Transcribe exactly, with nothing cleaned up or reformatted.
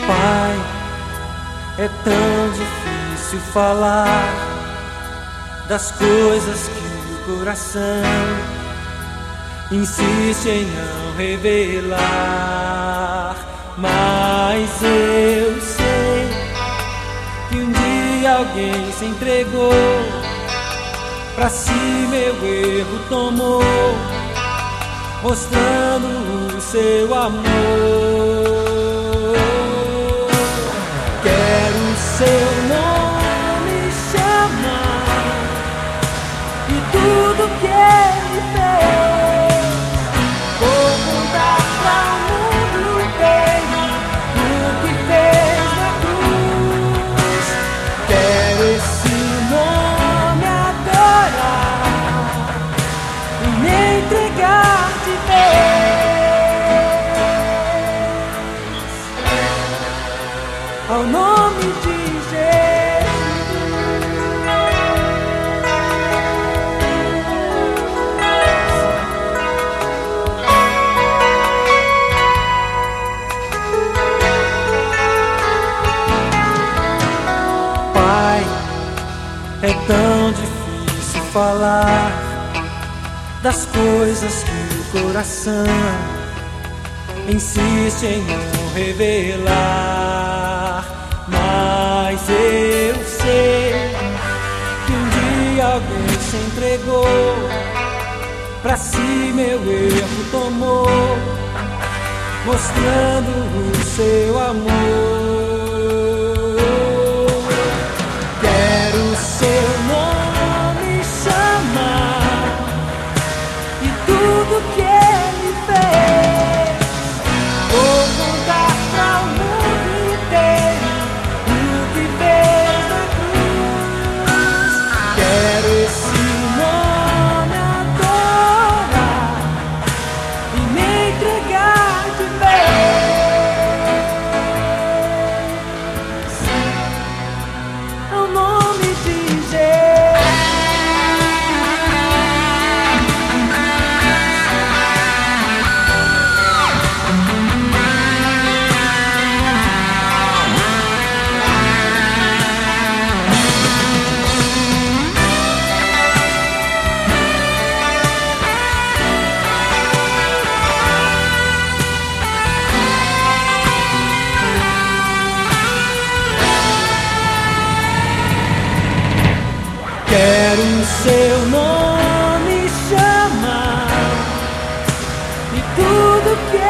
Pai, é tão difícil falar das coisas que o coração insiste em não revelar. Mas eu sei que um dia alguém se entregou, pra si meu erro tomou, mostrando o seu amor. Quero seu nome chamar e tudo que ele fez, vou contar pra o mundo inteiro o que fez na cruz. Quero esse nome adorar e me entregar de vez ao nome de É tão difícil falar das coisas que o coração insiste em não revelar. Mas eu sei que um dia alguém se entregou, pra si meu erro tomou, mostrando o seu amor. Seu nome chamar e tudo que ele fez, vou contar pra o mundo inteiro o que fez na cruz. Quero esse nome adorar e me entregar de vez ao nome de Quero seu nome chamar e tudo que